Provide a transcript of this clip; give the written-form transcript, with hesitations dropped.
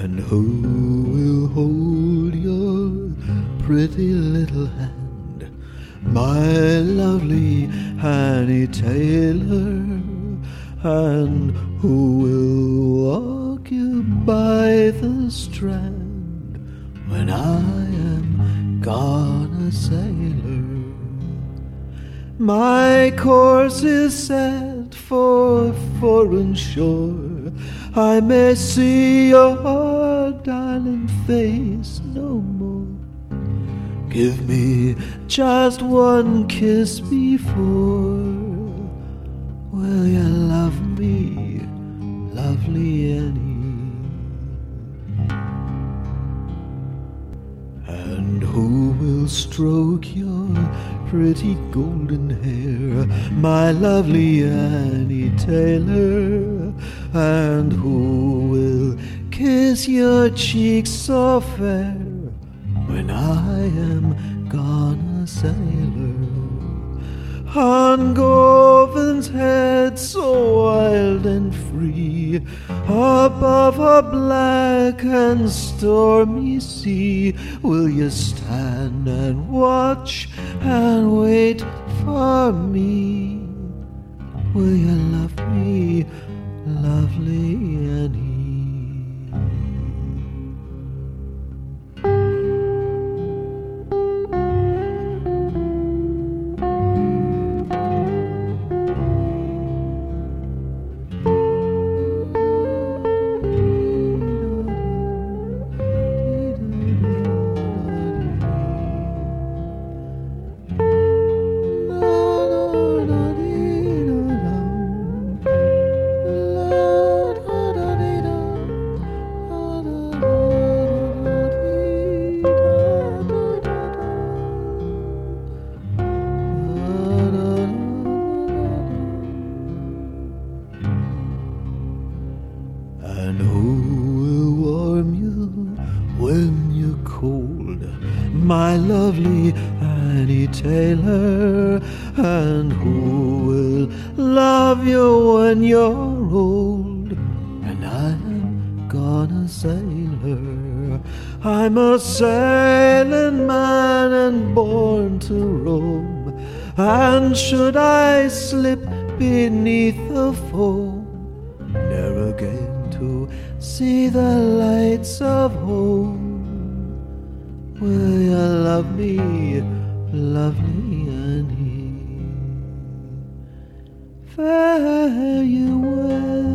And who will hold your pretty little hand, my lovely Annie Taylor? And who will walk you by the strand when I am gone a sailor? My course is set for foreign shore. I may see your darling face no more. Give me just one kiss before. Will you love me, lovely Annie? And who will stroke your pretty golden hair, my lovely Annie Taylor? And who will kiss your cheeks so fair when I am gone a sailor? On Govan's head so wild and free, above a black and stormy sea, will you stand and watch and wait for me? Will you love me, lovely Annie? And who will warm you when you're cold, my lovely Annie Taylor? And who will love you when you're old and I'm gone a sailor? I'm a sailing man and born to roam, and should I slip beneath the foam, never again to see the lights of home. Will you love me, lovely Annie? Fare you well.